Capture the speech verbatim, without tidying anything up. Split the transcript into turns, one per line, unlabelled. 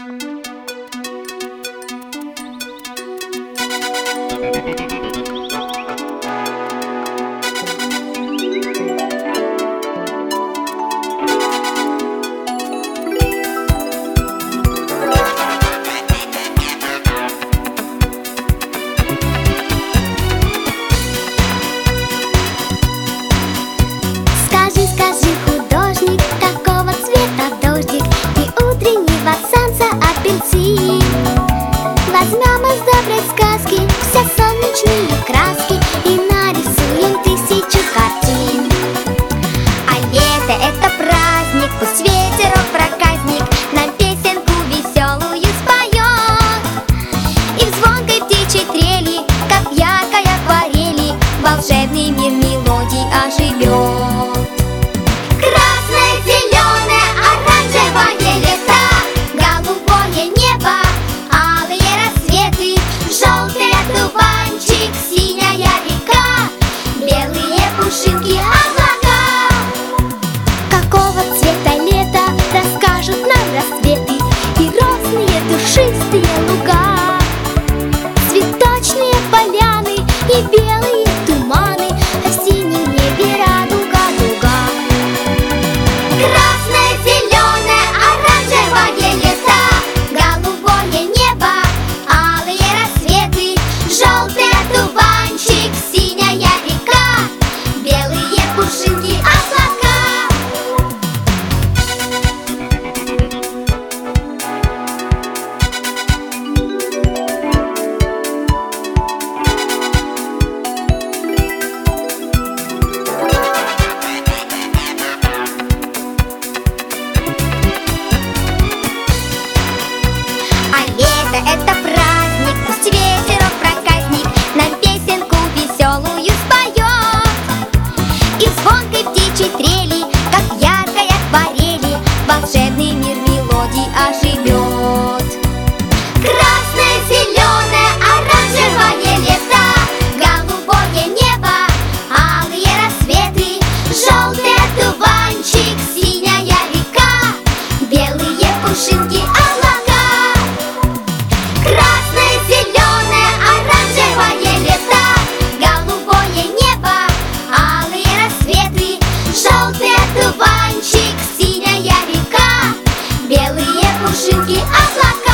Скажи, скажи, художник, какого цвета дождик и утреннего солнца апельсин? Возьмем из доброй сказки все солнечные краски и нарисуем тысячу картин. А лето — это праздник, пусть ветерок проказник нам песенку веселую споет. И в звонкой птичьей трели, как в яркой акварели, волшебный мир мелодий оживет. Красное, зеленое, оранжевое лето, голубое небо, алые рассветы, желтый одуванчик, синяя река, белые пушинки, облака. Какого цвета лето, расскажут нам рассветы и розные душистые луга, цветочные поляны и белые туманы, а в синем небе радуга дуга. Красное, зеленое, оранжевое лето, голубое небо, алые рассветы, желтый одуванчик, синяя река, белые пушинки, облака. А лето — это праздник, пусть ветерок проказник нам песенку веселую споет. И в звонкой птичьей трели, как в яркой акварели, волшебный мир мелодий оживет. Красное, зеленое, оранжевое лето, голубое небо, алые рассветы, желтый одуванчик, синяя река, белые пушинки, облака. Красное, зеленое, оранжевое лето, голубое небо, алые рассветы, желтый одуванчик, синяя река, белые пушинки, облака.